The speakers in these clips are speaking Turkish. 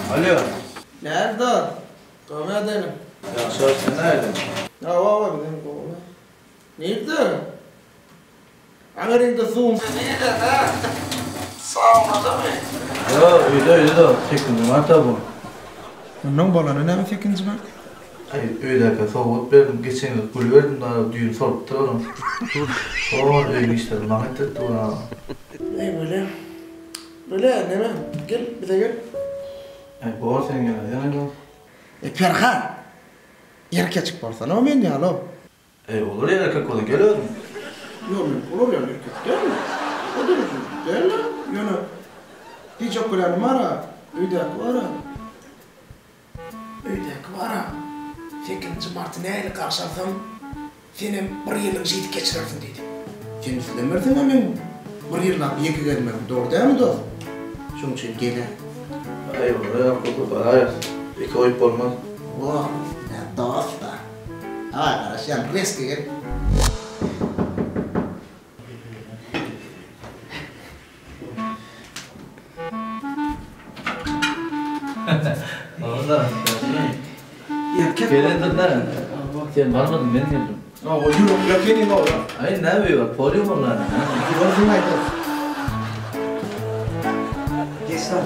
Alo. Nerede? Kome edelim. Ya sor sen nerede? Ya valla benim kome. Nerede? Angarında zoom. Nerede ha? Sağ ol adamı. Ya öyle de tekin var tabi. Ondan balanı ne mi tekinci ben? Öyle ka soğuk verdim geçen yıl gül verdim daha düğün sorup da onu. Sonra öyle işlerim lanet etti ona. Ne böyle? Böyle ne mi? Gel bize gel. Bu sen gel yani. Perhan. Yerke çık varsa ne men ya lo? Olur ya erkek ola geliyorum. Yok men olur ya erkek değil mi? O da mı? Değil mi? Yani hiç okuyan mara. Öydek var. Öydek var. 8 Mart'ı neyle karşılarsam senin bir yıllık jeydik geçirersin dedi. Sen izlemersin ama bir yıllık iki gelmem. Doğru değil mi dost? Şunun için gele. Eyvallah ya koku hayır. İki oyup olmaz. Vah ne dost da. Arkadaş yani riski gel. Ondan. Erkek Gelendin lan. Sen varmadın ben geldim. o yürü yakini o ya. Ay ne yapıyor bak polyum onlar. Gördün mü dost? Geç lan.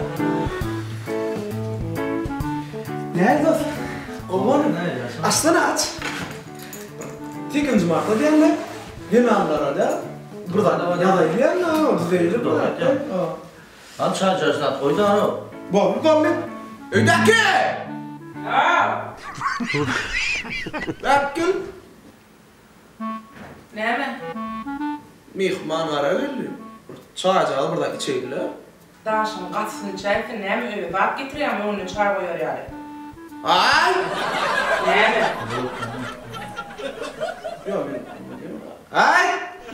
Nerede dost? Oğlum. Aslında aç. Tikins Mart'ta değil mi? Yunanlara da. Buradan ya da yiyen o değil burada. Al çağıracağız koydu ara. Bu kom ben. Ödeki. Ha. Bakın. Ne mi? Mihman var öyle. Çağıracağız burada içeyle. Daşın katsın çayfın ne mi öyle? Bak getireyim onun çay koyuyor yani. Ay. Ne mi? Yok benim. Ay.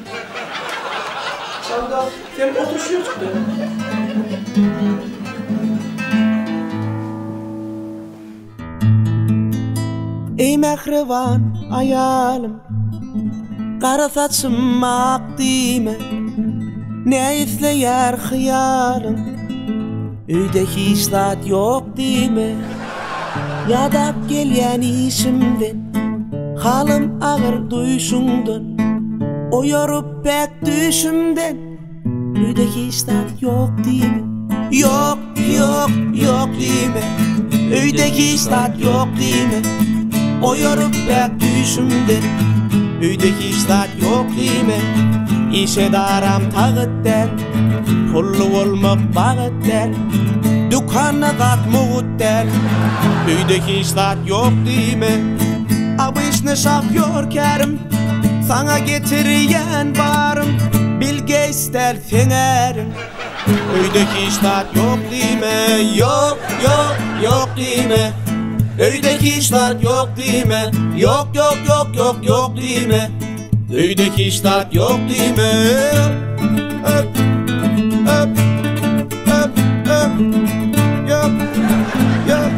Sen de sen oturuşuyor çıktı. Ey mehriban ayalım, kara saçım ak dime, ne izleyer hıyalım, öyle hiç tat yok dime, yadap gelen işimden, halim ağır duyuşundan, o yorup pek düşümden, öyle hiç tat yok dime, yok yok yok dime, öyle hiç tat yok dime. O yorup pek düşümden, öydeki işler yok değil mi? İşe daram tağıttan, pullu olmak bağıttan, dükkanına katmuğuttan, öydeki işler yok değil mi? Abi işine şakıyor kerim, sana getiriyen barım, bilge ister fenerim. Öydeki işler yok değil mi? Yok yok yok değil mi? Öydeki işler yok değil mi? Yok yok yok yok yok değil mi? Öydeki işler yok değil mi? Öp öp öp öp yok yok.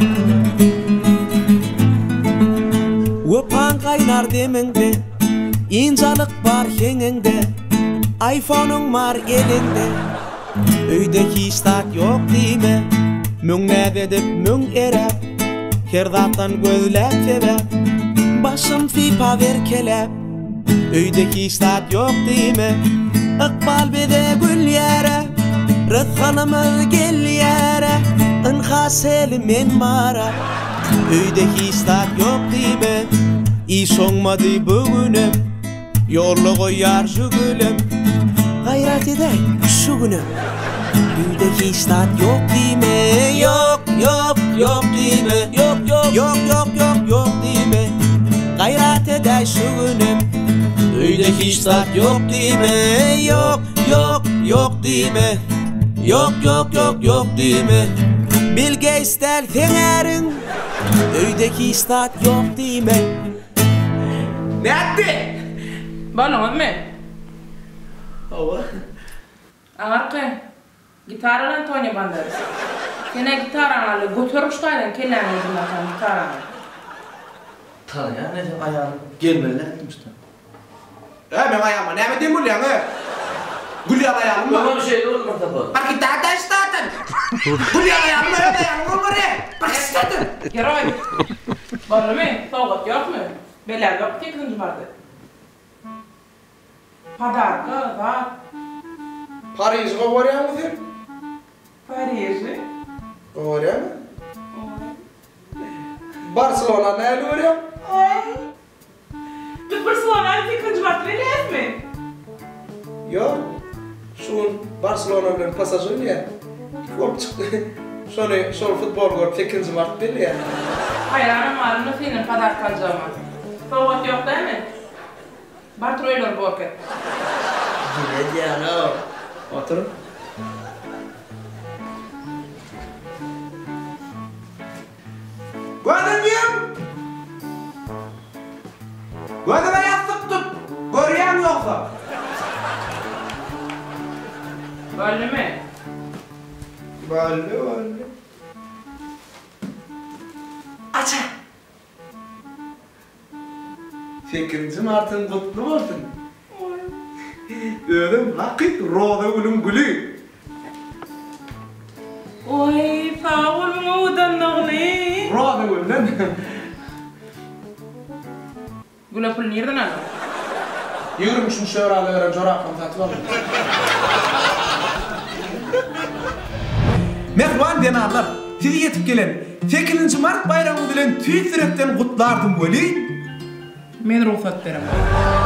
Öpan kaynar deminde, incalık var heninde, iPhone'un var elinde. Öydeki işler yok değil mi? Müng ne dedip müng erep, Kerdatan gözlep sebep, başım fipa verkelep. Öydeki iştat yok değil mi? Iqbal bede gül yere, rızkanımız gel yere, ınha selimin mara. Öydeki iştat yok değil mi? İş olmadı bugünüm, yollu koyar şu gülüm, gayret edey şu günüm. Öydeki iştat yok değil mi? Yok yok yok değil mi? Yok yok yok yok yok yok değil mi? Gayret eder şu günüm. Öydeki iştat yok değil mi? Yok yok yok değil mi? Yok yok yok yok değil mi? Bilge ister fenerin. Öydeki iştat yok değil mi? Ne etti? Bana mı? Hava. Arka. Gitarla toyna bandırız. Sene gitarla alı götürüştaydan kelen ödümden gitarla. Tanı ya ne diyeyim ayağım gelmeli ettim işte. Ben ayağıma ne mi diyeyim bu lan? Gül ayağım mı? Ama bir şey olur mu tabi? Bak gitarda istaten. Bu yanma oraya. Bak istedim. Geroy. Bana mı? Soğuk yok mu? Beler yok ki kızım vardı. Padarka da Paris'e oraya mı sen? Paris'i. Oraya mı? Barcelona ne oraya? Biz Barcelona'nın fikrinci vardı biliyor mi? Yok. Şu Barcelona bilen pasaj oynuyor. Kop çıktı. Sonra futbol gör tekinci vart belli ya. Hayranım var mı senin padarkacağıma? Soğuk yok değil mi? Bartroylar bu vakit. Ne diyor oturun. Gördün Gördüme yastık tut. Görüyor mu yoksa? Böyle mi? Böyle. Aça. Fikrinci Mart'ın kutlu olsun. Ölüm vakit roda ölüm gülü. Oy, sağ ol muğdan nağli. Roda ölüm. Gula pul nereden aldın? Yürümüşüm şöyle corakam tatlı olun. Mehruan denarlar, sizi yetip gelen 8. Mart bayramı bilen tüy sürekten kutlardım böyle. Men ruhsat berem.